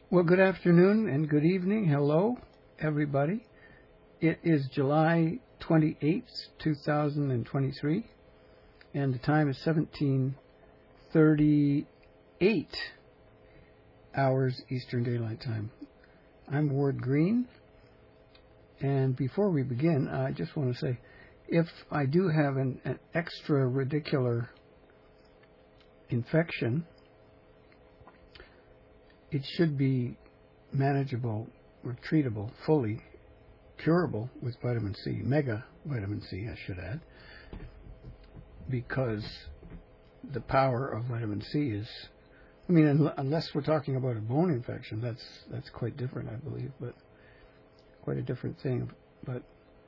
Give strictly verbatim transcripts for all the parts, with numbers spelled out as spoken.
Well, good afternoon and good evening. Hello, everybody. It is July twenty-eighth, two thousand twenty-three, and the time is seventeen thirty-eight hours Eastern Daylight Time. I'm Ward Green, and before we begin, I just want to say, if I do have an, an extra radicular infection, it should be manageable or treatable, fully curable with vitamin C, mega vitamin C, I should add, because the power of vitamin C is, I mean, un- unless we're talking about a bone infection, that's that's quite different, I believe, but quite a different thing. But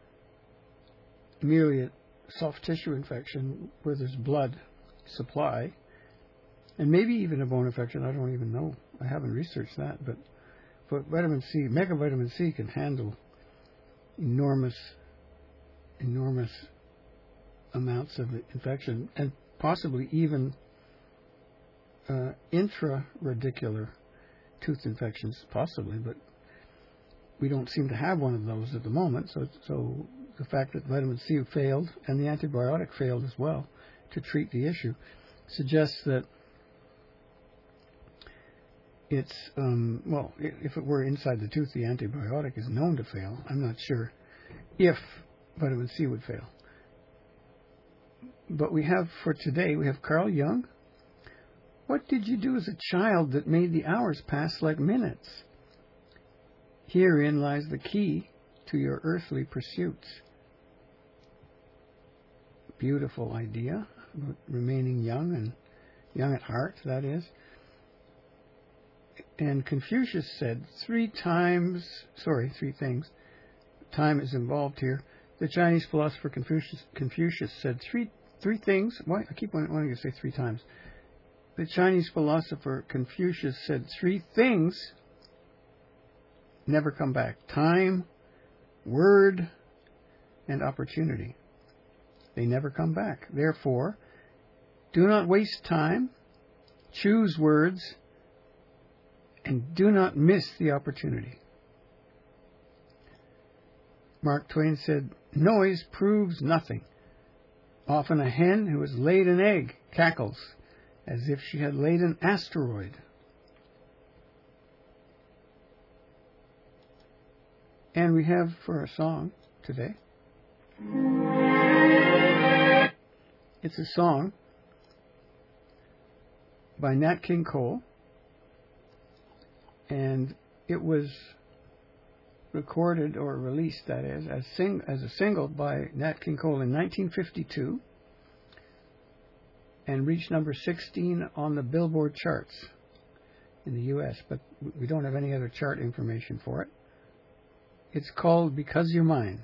merely a soft tissue infection where there's blood supply, and maybe even a bone infection, I don't even know. I haven't researched that, but but vitamin C, mega vitamin C, can handle enormous, enormous amounts of infection, and possibly even uh, intra-radicular tooth infections, possibly. But we don't seem to have one of those at the moment. So, so the fact that vitamin C failed and the antibiotic failed as well to treat the issue suggests that it's, um, well, if it were inside the tooth, the antibiotic is known to fail. I'm not sure if vitamin C would fail. But we have, for today, we have Carl Jung. What did you do as a child that made the hours pass like minutes? Herein lies the key to your earthly pursuits. Beautiful idea, remaining young and young at heart, that is. And Confucius said three times, sorry, three things. Time is involved here. The Chinese philosopher Confucius, Confucius said three three things. Why? I keep wanting to say three times. The Chinese philosopher Confucius said three things never come back: time, word, and opportunity. They never come back. Therefore, do not waste time. Choose words. And do not miss the opportunity. Mark Twain said, noise proves nothing. Often a hen who has laid an egg cackles as if she had laid an asteroid. And we have for a song today, it's a song by Nat King Cole. And it was recorded, or released, that is, as, sing, as a single by Nat King Cole in nineteen fifty-two, and reached number sixteen on the Billboard charts in the U S, but we don't have any other chart information for it. It's called Because You're Mine.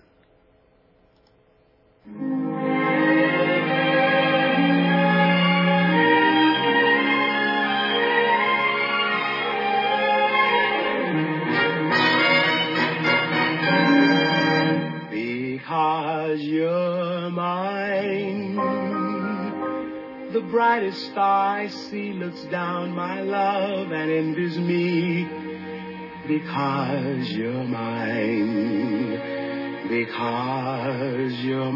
Because you're mine, the brightest star I see looks down, my love, and envies me. Because you're mine, because you're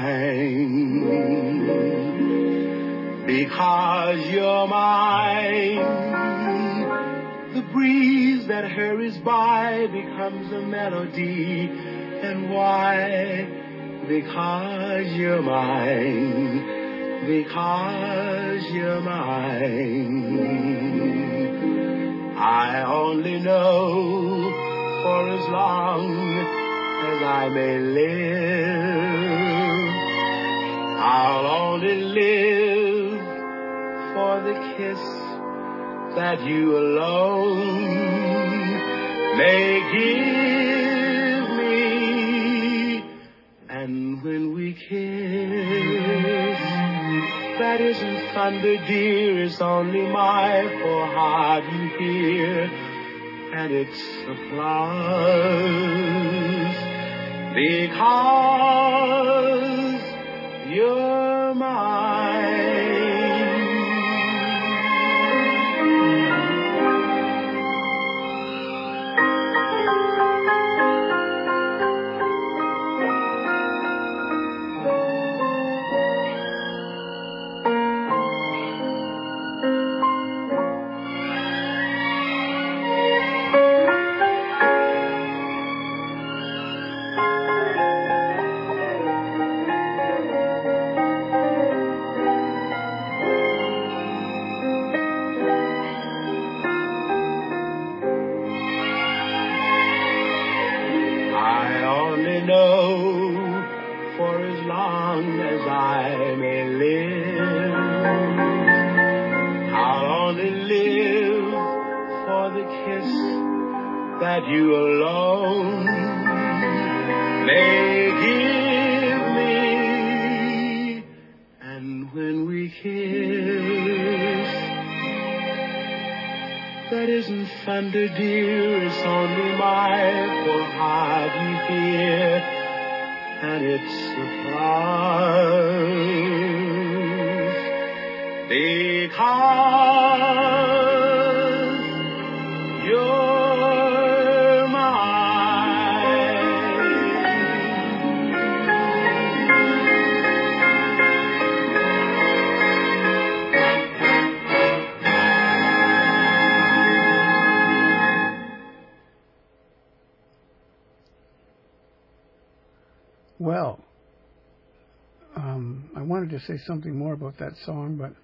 mine, because you're mine, the breeze that hurries by becomes a melody. And why? Because you're mine, because you're mine. I only know for as long as I may live, I'll only live for the kiss that you alone may give. And when we kiss, that isn't thunder, dear, it's only my poor heart you hear, and it's applause, because you're mine. the kiss that you alone may give me. And when we kiss, that isn't thunder, dear, it's only my poor heart you hear, and it supplies, because you're mine. Well, um, I wanted to say something more about that song, but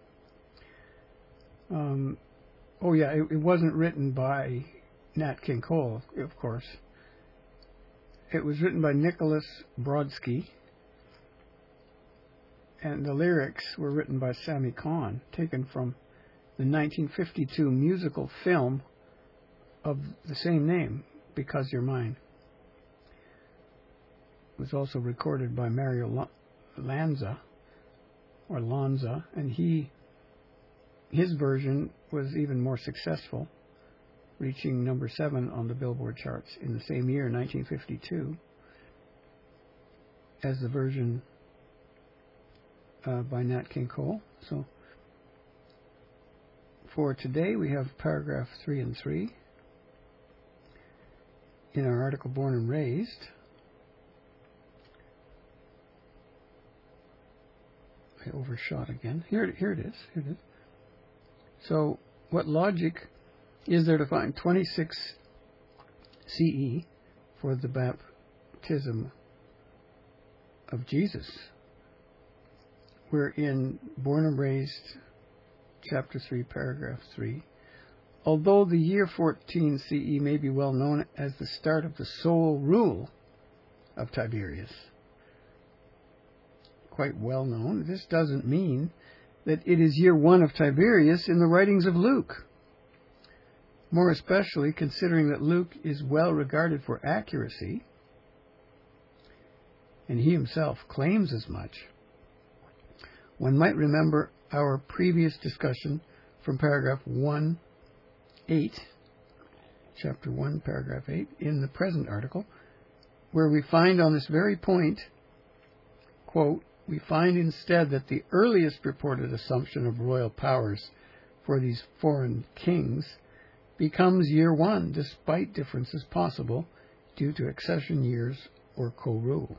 um, oh yeah, it, it wasn't written by Nat King Cole, of course. It was written by Nicholas Brodsky, and the lyrics were written by Sammy Kahn, taken from the nineteen fifty-two musical film of the same name, Because You're Mine. It was also recorded by Mario Lanza, or Lanza, and he, his version was even more successful, reaching number seven on the Billboard charts in the same year, nineteen fifty-two, as the version uh, by Nat King Cole. So for today, we have paragraph three and three in our article, Born and Raised. I overshot again. Here, here it is. Here it is. So, what logic is there to find twenty-six C E for the baptism of Jesus? We're in Born and Raised, chapter three, paragraph three. Although the year fourteen C E may be well known as the start of the sole rule of Tiberius, quite well known, this doesn't mean that it is year one of Tiberius in the writings of Luke. More especially considering that Luke is well regarded for accuracy, and he himself claims as much. One might remember our previous discussion from paragraph one, eight, chapter one, paragraph eight, in the present article, where we find on this very point, quote, we find instead that the earliest reported assumption of royal powers for these foreign kings becomes year one, despite differences possible due to accession years or co-rule.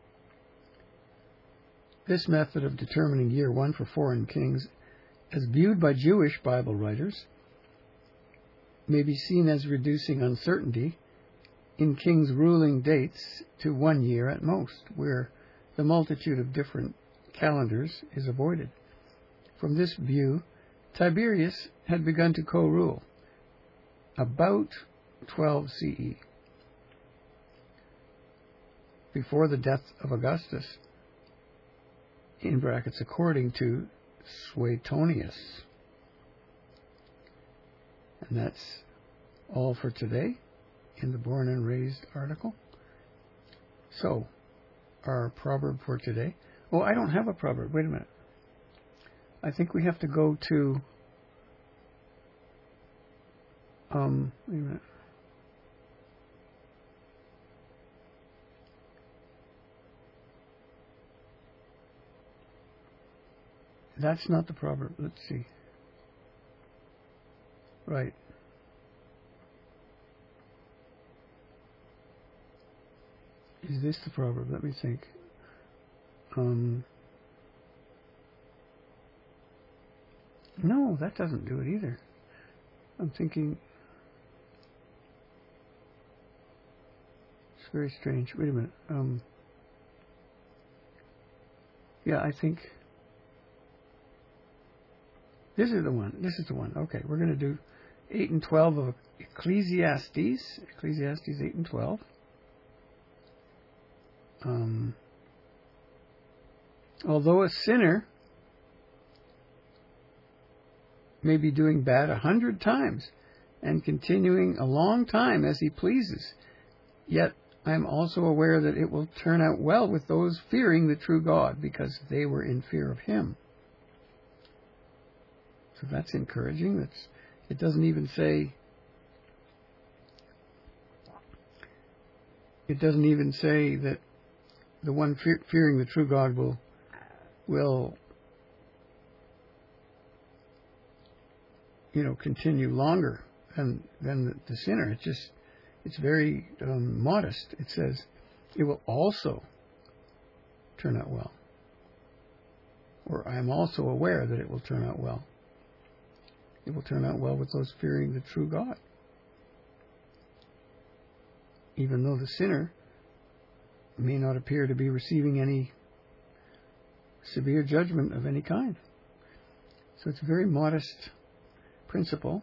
This method of determining year one for foreign kings, as viewed by Jewish Bible writers, may be seen as reducing uncertainty in kings' ruling dates to one year at most, where the multitude of different calendars is avoided. From this view, Tiberius had begun to co-rule about twelve C E, before the death of Augustus, in brackets, according to Suetonius. And that's all for today in the Born and Raised article. So, our proverb for today. Oh, I don't have a proverb. Wait a minute. I think we have to go to... Um, wait a minute. That's not the proverb. Let's see. Right. Is this the proverb? Let me think. Um, no, that doesn't do it either. I'm thinking... It's very strange. Wait a minute. Um, yeah, I think... This is the one. This is the one. Okay, we're going to do eight and twelve of Ecclesiastes. Ecclesiastes eight and twelve. Um, although a sinner may be doing bad a hundred times and continuing a long time as he pleases. Yet I am also aware that it will turn out well with those fearing the true God, because they were in fear of him. So that's encouraging. That's, it doesn't even say, it doesn't even say that the one fe- fearing the true God will, will, you know, continue longer than, than the, the sinner. It just, it's very um, modest. It says, it will also turn out well. Or I am also aware that it will turn out well. It will turn out well with those fearing the true God. Even though the sinner may not appear to be receiving any severe judgment of any kind. So it's a very modest principle.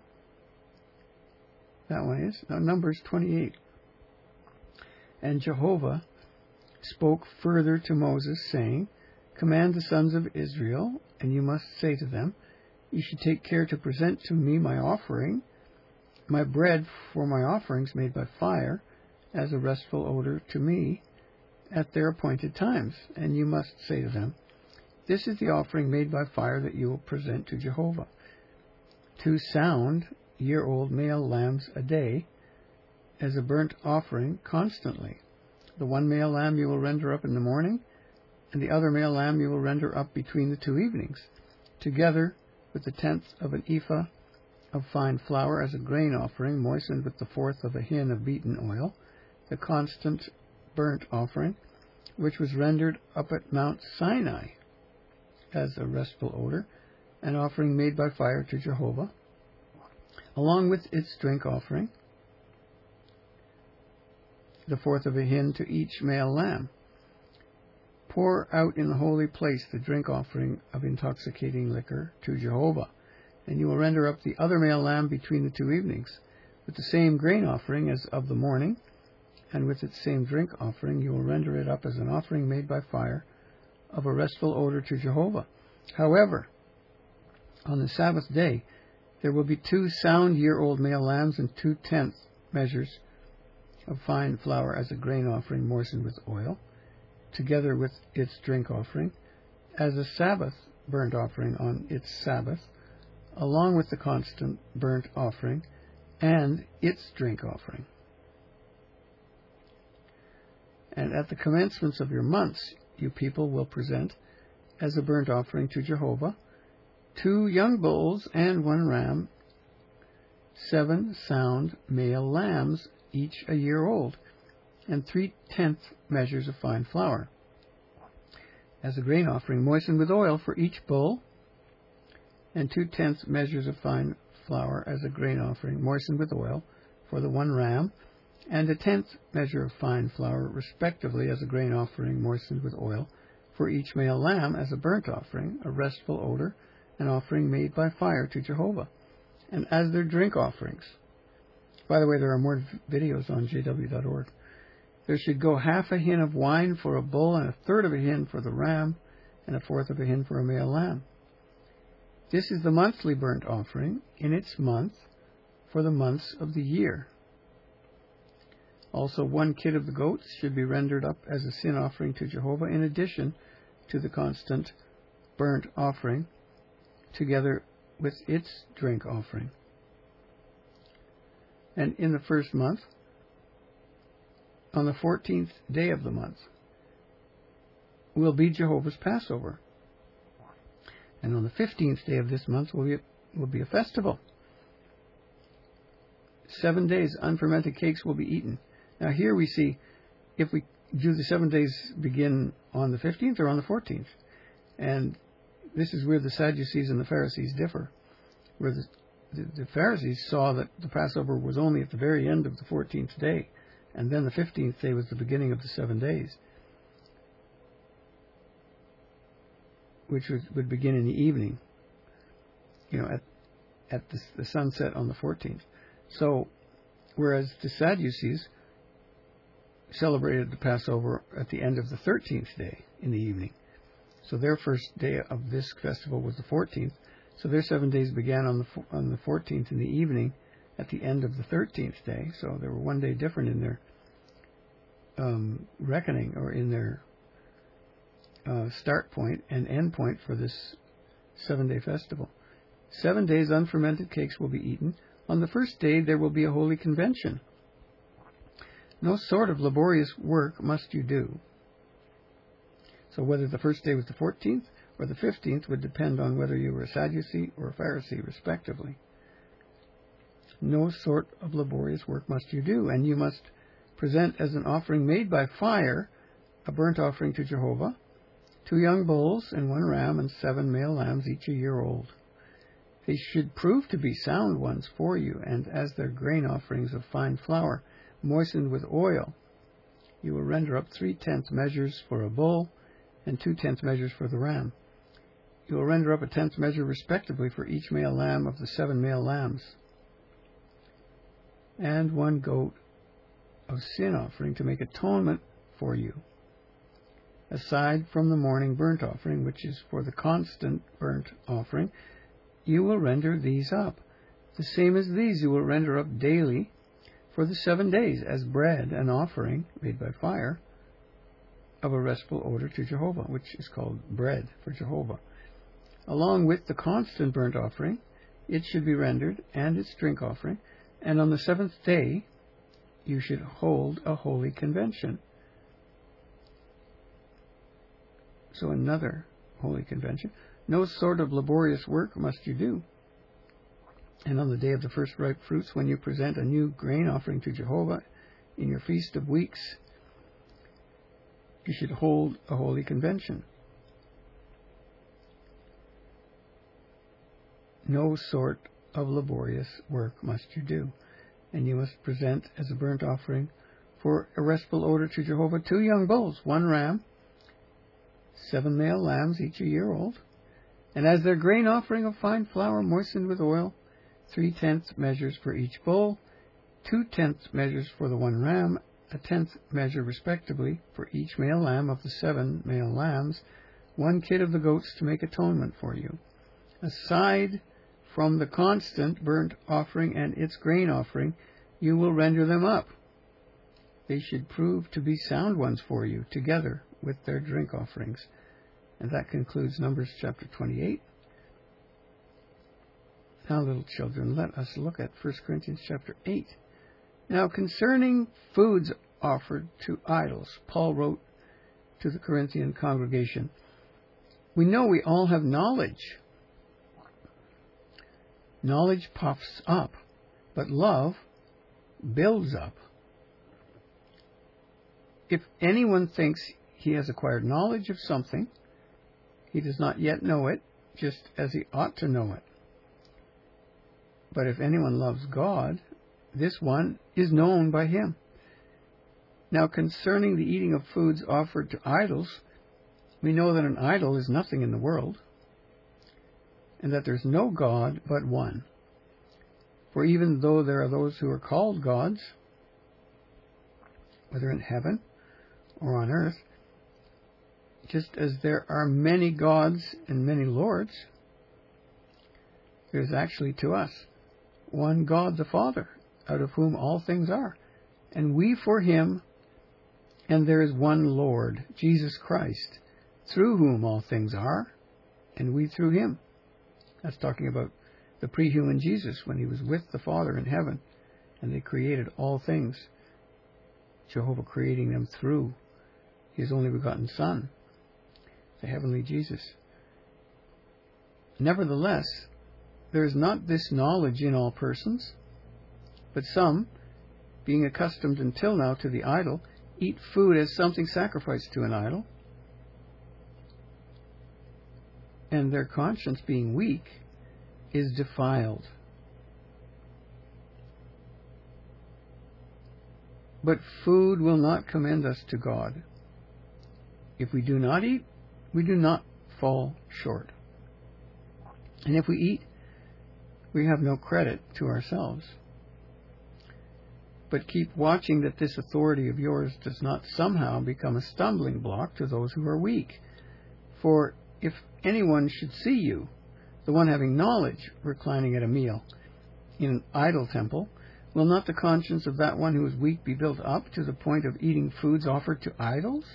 That one is. Now, Numbers twenty-eight. And Jehovah spoke further to Moses, saying, Command the sons of Israel, and you must say to them, You should take care to present to me my offering, my bread for my offerings made by fire, as a restful odor to me, at their appointed times. And you must say to them, This is the offering made by fire that you will present to Jehovah. Two sound year-old male lambs a day, as a burnt offering constantly. The one male lamb you will render up in the morning, and the other male lamb you will render up between the two evenings, together with the tenth of an ephah of fine flour as a grain offering, moistened with the fourth of a hin of beaten oil, the constant burnt offering, which was rendered up at Mount Sinai as a restful odor, an offering made by fire to Jehovah, along with its drink offering, the fourth of a hin to each male lamb. Pour out in the holy place the drink offering of intoxicating liquor to Jehovah, and you will render up the other male lamb between the two evenings, with the same grain offering as of the morning, and with its same drink offering you will render it up as an offering made by fire of a restful odor to Jehovah. However, on the Sabbath day there will be two sound year-old male lambs and two tenth measures of fine flour as a grain offering moistened with oil, together with its drink offering, as a Sabbath burnt offering on its Sabbath, along with the constant burnt offering and its drink offering. And at the commencements of your months, you people will present, as a burnt offering to Jehovah, two young bulls and one ram, seven sound male lambs, each a year old, and three-tenth measures of fine flour, as a grain offering moistened with oil for each bull, and two-tenths measures of fine flour as a grain offering moistened with oil for the one ram, and a tenth measure of fine flour, respectively, as a grain offering moistened with oil for each male lamb, as a burnt offering, a restful odor, an offering made by fire to Jehovah, and as their drink offerings. By the way, there are more videos on j w dot org. There should go half a hin of wine for a bull, and a third of a hin for the ram, and a fourth of a hin for a male lamb. This is the monthly burnt offering in its month for the months of the year. Also, one kid of the goats should be rendered up as a sin offering to Jehovah, in addition to the constant burnt offering, together with its drink offering. And in the first month, on the fourteenth day of the month, will be Jehovah's Passover. And on the fifteenth day of this month will be a, will be a festival. Seven days unfermented cakes will be eaten. Now here we see, if we do the seven days begin on the fifteenth or on the fourteenth. And this is where the Sadducees and the Pharisees differ. Where the, the, the Pharisees saw that the Passover was only at the very end of the fourteenth day, and then the fifteenth day was the beginning of the seven days, which was, would begin in the evening, you know, at at the, the sunset on the fourteenth. So, whereas the Sadducees celebrated the Passover at the end of the thirteenth day in the evening. So their first day of this festival was the fourteenth. So their seven days began on the on the fourteenth in the evening, at the end of the thirteenth day. So they were one day different in their um, reckoning, or in their uh, start point and end point for this seven-day festival. Seven days unfermented cakes will be eaten. On the first day there will be a holy convention. No sort of laborious work must you do. So whether the first day was the fourteenth or the fifteenth would depend on whether you were a Sadducee or a Pharisee, respectively. No sort of laborious work must you do, and you must present as an offering made by fire a burnt offering to Jehovah, two young bulls and one ram and seven male lambs, each a year old. They should prove to be sound ones for you, and as their grain offerings of fine flour, moistened with oil, you will render up three-tenths measures for a bull and two-tenths measures for the ram. You will render up a tenth measure respectively for each male lamb of the seven male lambs, and one goat of sin offering to make atonement for you, aside from the morning burnt offering, which is for the constant burnt offering. You will render these up. The same as these you will render up daily for the seven days as bread, an offering made by fire of a restful odor to Jehovah, which is called bread for Jehovah. Along with the constant burnt offering, it should be rendered, and its drink offering, and on the seventh day you should hold a holy convention. So another holy convention. No sort of laborious work must you do. And on the day of the first ripe fruits, when you present a new grain offering to Jehovah in your feast of weeks, you should hold a holy convention. No sort of laborious work must you do, and you must present as a burnt offering for a restful odor to Jehovah two young bulls, one ram, seven male lambs, each a year old, and as their grain offering of fine flour moistened with oil, three-tenths measures for each bull, two-tenths measures for the one ram, a tenth measure respectively for each male lamb of the seven male lambs, one kid of the goats to make atonement for you. Aside from the constant burnt offering and its grain offering, you will render them up. They should prove to be sound ones for you, together with their drink offerings. And that concludes Numbers chapter twenty-eight. Now, little children, let us look at First Corinthians chapter eight. Now, concerning foods offered to idols, Paul wrote to the Corinthian congregation, "We know we all have knowledge. Knowledge puffs up, but love builds up. If anyone thinks he has acquired knowledge of something, he does not yet know it, just as he ought to know it. But if anyone loves God, this one is known by him. Now, concerning the eating of foods offered to idols, we know that an idol is nothing in the world, and that there is no God but one. For even though there are those who are called gods, whether in heaven or on earth, just as there are many gods and many lords, there is actually to us one God the Father, out of whom all things are, and we for him, and there is one Lord, Jesus Christ, through whom all things are, and we through him." That's talking about the pre-human Jesus when he was with the Father in heaven, and they created all things, Jehovah creating them through his only begotten Son, the heavenly Jesus. Nevertheless, there is not this knowledge in all persons, but some, being accustomed until now to the idol, eat food as something sacrificed to an idol, and their conscience, being weak, is defiled. But food will not commend us to God. If we do not eat, we do not fall short. And if we eat, we have no credit to ourselves. But keep watching that this authority of yours does not somehow become a stumbling block to those who are weak. For if anyone should see you, the one having knowledge, reclining at a meal in an idol temple, Will not the conscience of that one who is weak be built up to the point of eating foods offered to idols?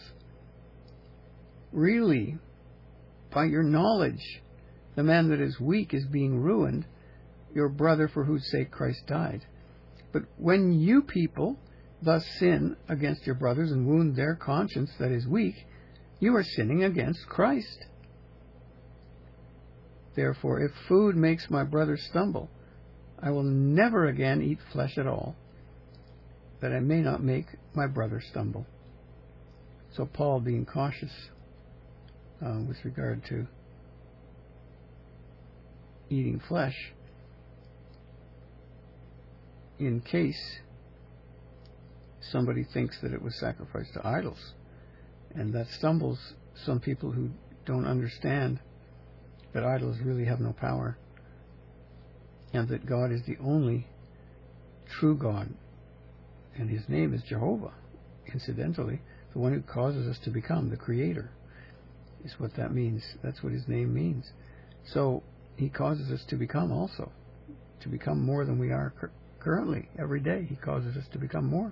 Really, by your knowledge, the man that is weak is being ruined, your brother for whose sake Christ died. But when you people thus sin against your brothers and wound their conscience that is weak, you are sinning against Christ. Therefore, if food makes my brother stumble, I will never again eat flesh at all, that I may not make my brother stumble. So Paul being cautious uh, with regard to eating flesh, in case somebody thinks that it was sacrificed to idols, and that stumbles some people who don't understand that idols really have no power, and that God is the only true God, and His name is Jehovah, incidentally, the one who causes us to become, the Creator, is what that means. That's what His name means. So He causes us to become also, to become more than we are cur- currently. Every day He causes us to become more.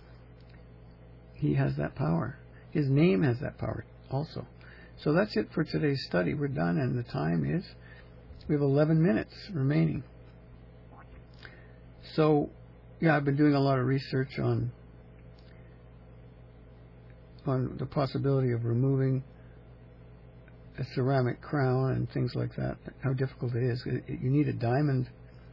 He has that power. His name has that power also. So that's it for today's study. We're done, and the time is, we have eleven minutes remaining. So, yeah, I've been doing a lot of research on on the possibility of removing a ceramic crown and things like that, how difficult it is. It, it, you need a diamond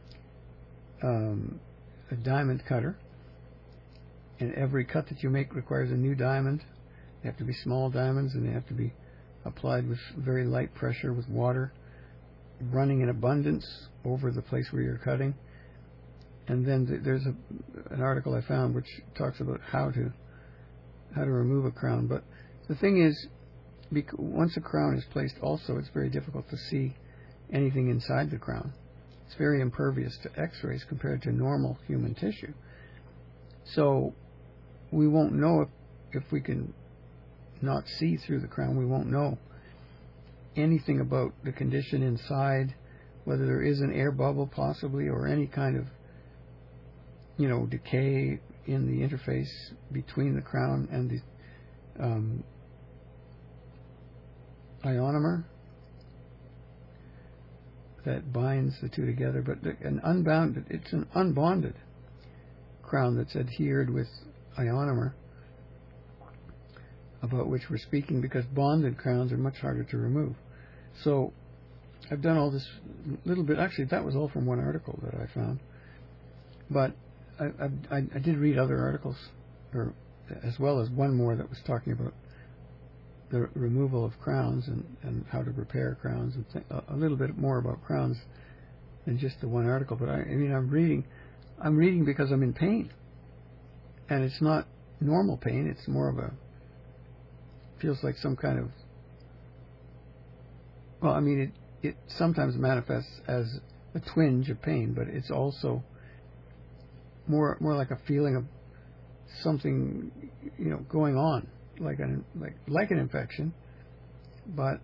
um, a diamond cutter, and every cut that you make requires a new diamond. They have to be small diamonds, and they have to be applied with very light pressure with water running in abundance over the place where you're cutting. And then th- there's a, an article I found which talks about how to how to remove a crown. But the thing is, bec- once a crown is placed, also it's very difficult to see anything inside the crown. It's very impervious to X-rays compared to normal human tissue. So we won't know if, if we can not see through the crown. We won't know anything about the condition inside, whether there is an air bubble possibly, or any kind of, you know, decay in the interface between the crown and the um, ionomer that binds the two together. But the, an unbounded, it's an unbonded crown that's adhered with ionomer, about which we're speaking, because bonded crowns are much harder to remove. So I've done all this little bit. Actually, that was all from one article that I found. But I, I, I did read other articles, or as well as one more that was talking about the removal of crowns and, and how to repair crowns, and th- a little bit more about crowns than just the one article. But I, I mean, I'm reading, I'm reading because I'm in pain, and it's not normal pain. It's more of a feels like some kind of, well, I mean, it, it sometimes manifests as a twinge of pain, but it's also more more like a feeling of something, you know, going on, like an like like an infection. But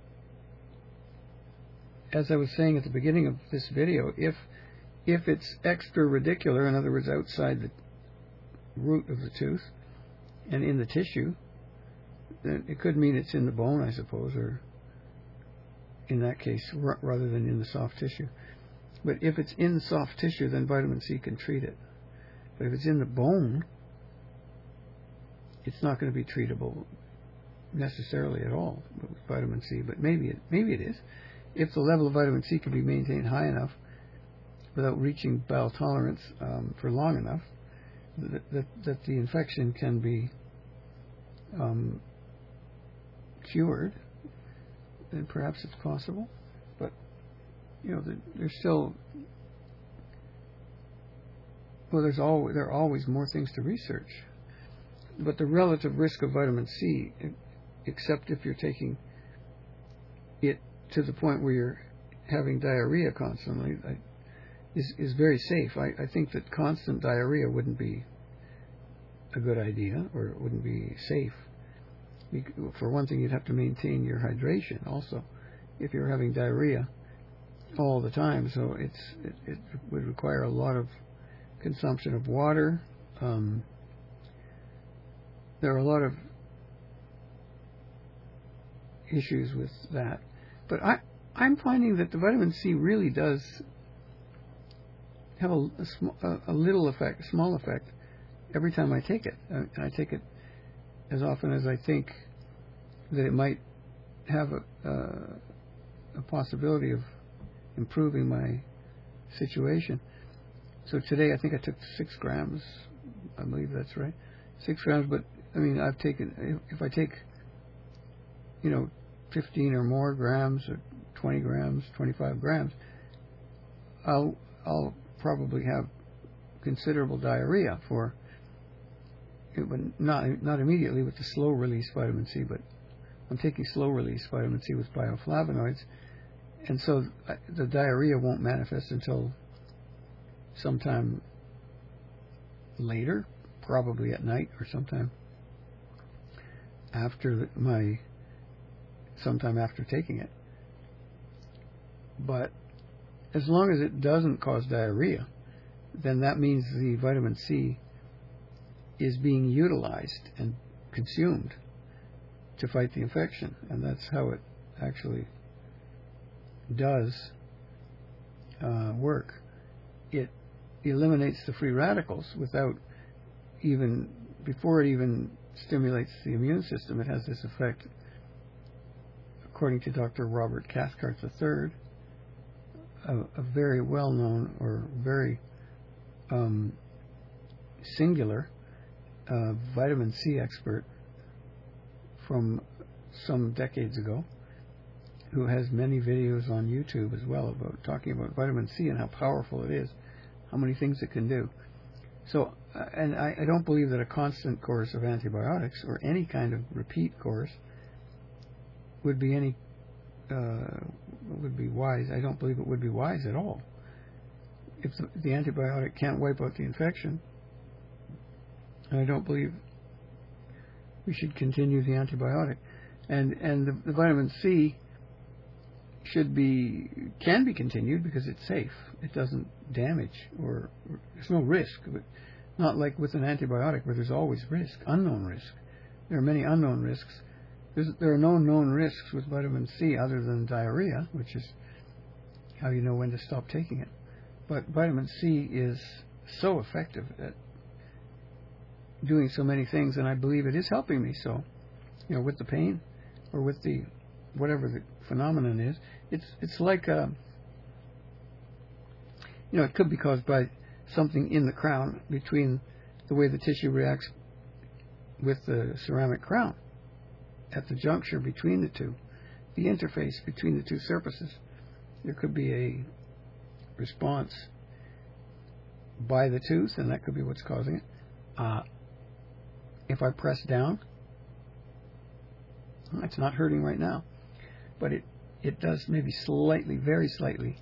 as I was saying at the beginning of this video, if if it's extra radicular, in other words, outside the root of the tooth and in the tissue, then it could mean it's in the bone, I suppose, or in that case, r- rather than in the soft tissue. But if it's in the soft tissue, then vitamin C can treat it. But if it's in the bone, it's not going to be treatable necessarily at all with vitamin C. But maybe it maybe it is. If the level of vitamin C can be maintained high enough without reaching bowel tolerance um, for long enough, that, that, that the infection can be um, cured, then perhaps it's possible. But, you know, there's still, well, there's always, there are always more things to research. But the relative risk of vitamin C, except if you're taking it to the point where you're having diarrhea constantly, is, is very safe. I, I think that constant diarrhea wouldn't be a good idea, or it wouldn't be safe. For one thing, you'd have to maintain your hydration also if you're having diarrhea all the time. So it's it, it would require a lot of consumption of water. Um, there are a lot of issues with that. But I, I'm finding that the vitamin C really does have a, a, sm- a, a little effect, a small effect, every time I take it. Uh, and I take it as often as I think that it might have a, uh, a possibility of improving my situation. So today I think I took six grams. I believe that's right. Six grams, but I mean, I've taken, if, if I take, you know, fifteen or more grams or twenty grams, twenty-five grams, I'll, I'll probably have considerable diarrhea for, it would not, not immediately with the slow release vitamin C, but I'm taking slow release vitamin C with bioflavonoids, and so the diarrhea won't manifest until sometime later, probably at night or sometime after my, sometime after taking it. But as long as it doesn't cause diarrhea, then that means the vitamin C is being utilized and consumed to fight the infection, and that's how it actually does uh, work. It eliminates the free radicals without even, before it even stimulates the immune system. It has this effect, according to Doctor Robert Cathcart the third, a, a very well-known or very um, singular uh, vitamin C expert from some decades ago, who has many videos on YouTube as well about talking about vitamin C and how powerful it is, how many things it can do. So, uh, and I, I don't believe that a constant course of antibiotics or any kind of repeat course would be any uh, would be wise. I don't believe it would be wise at all. If the, the antibiotic can't wipe out the infection, I don't believe we should continue the antibiotic. And and the, the vitamin C should be, can be continued because it's safe. It doesn't damage, or, or there's no risk. But not like with an antibiotic where there's always risk, unknown risk. There are many unknown risks. There's, there are no known risks with vitamin C other than diarrhea, which is how you know when to stop taking it. But vitamin C is so effective at doing so many things, and I believe it is helping me. So, you know, with the pain or with the whatever the phenomenon is, it's it's like a, you know, it could be caused by something in the crown, between the way the tissue reacts with the ceramic crown at the juncture between the two, the interface between the two surfaces. There could be a response by the tooth, and that could be what's causing it. Uh, if I press down, it's not hurting right now, but it, it does maybe slightly, very slightly,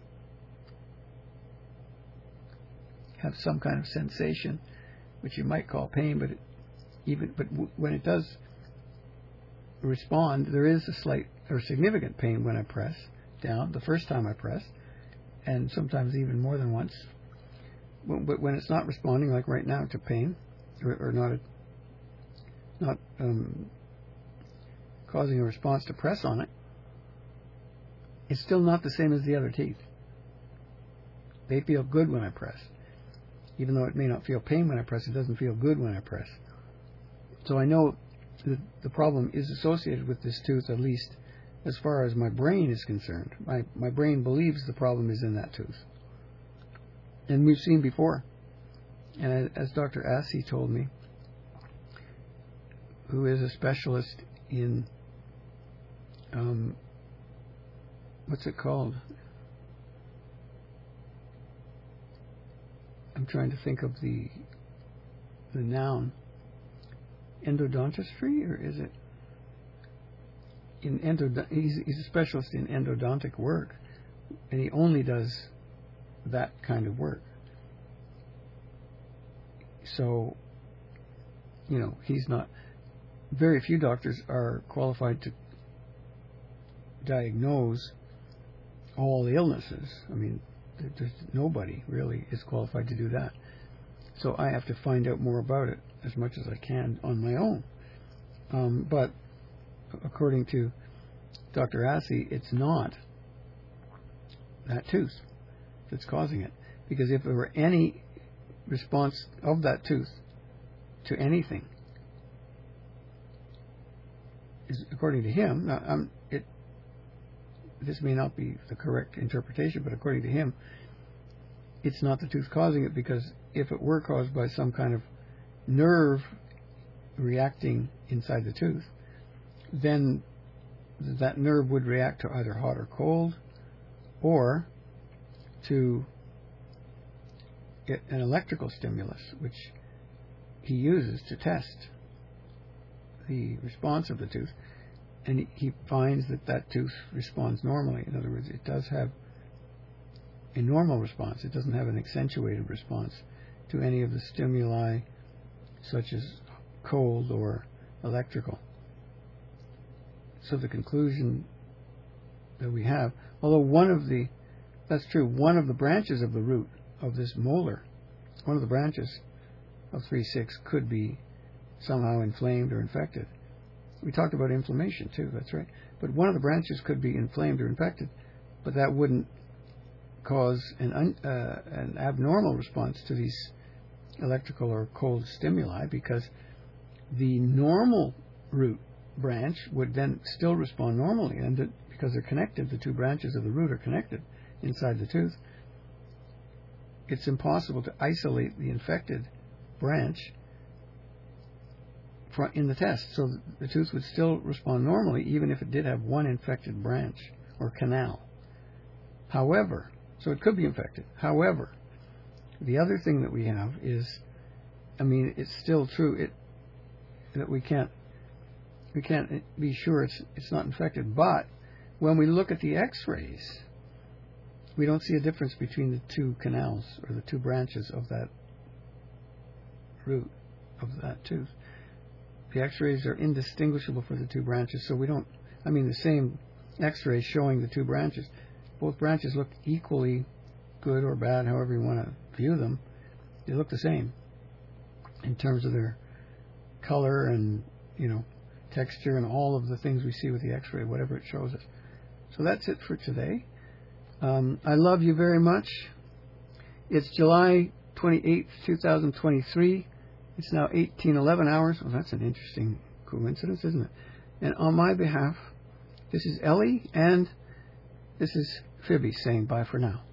have some kind of sensation, which you might call pain, but it, even but w- when it does respond, there is a slight or significant pain when I press down the first time I press, and sometimes even more than once. But when it's not responding, like right now, to pain, or, or not, a, not um, causing a response to press on it, it's still not the same as the other teeth. They feel good when I press. Even though it may not feel pain when I press, it doesn't feel good when I press. So I know that the problem is associated with this tooth, at least as far as my brain is concerned. My, my brain believes the problem is in that tooth. And we've seen before, and as Doctor Assey told me, who is a specialist in, um, what's it called? I'm trying to think of the the noun. Endodontistry, or is it in endod? He's, he's a specialist in endodontic work, and he only does that kind of work. So, you know, he's not. Very few doctors are qualified to diagnose all illnesses. I mean, there's nobody really is qualified to do that. So I have to find out more about it as much as I can on my own. Um, but according to Doctor Assey, it's not that tooth that's causing it. Because if there were any response of that tooth to anything, is according to him, now, um, it, this may not be the correct interpretation, but according to him, it's not the tooth causing it, because if it were caused by some kind of nerve reacting inside the tooth, then that nerve would react to either hot or cold, or to an electrical stimulus, which he uses to test the response of the tooth, and he finds that that tooth responds normally. In other words, it does have a normal response. It doesn't have an accentuated response to any of the stimuli, such as cold or electrical. So the conclusion that we have, although one of the, that's true, one of the branches of the root of this molar, one of the branches of three six could be somehow inflamed or infected. We talked about inflammation too, that's right. But one of the branches could be inflamed or infected, but that wouldn't cause an, un, uh, an abnormal response to these electrical or cold stimuli, because the normal root branch would then still respond normally, and it, because they're connected, the two branches of the root are connected inside the tooth, it's impossible to isolate the infected branch in the test. So the tooth would still respond normally even if it did have one infected branch or canal. However, so it could be infected. However, the other thing that we have is, I mean, it's still true it, that we can't we can't be sure it's it's not infected. But when we look at the X-rays, we don't see a difference between the two canals or the two branches of that root of that tooth. The X-rays are indistinguishable for the two branches, so we don't, I mean, the same X-ray showing the two branches, both branches look equally good or bad, however you want to view them. They look the same in terms of their color and, you know, texture and all of the things we see with the X-ray, whatever it shows us. So that's it for today. Um, I love you very much. It's July twenty-eighth, twenty twenty-three. It's now eighteen eleven hours. Well, that's an interesting coincidence, isn't it? And on my behalf, this is Ellie, and this is Phoebe saying bye for now.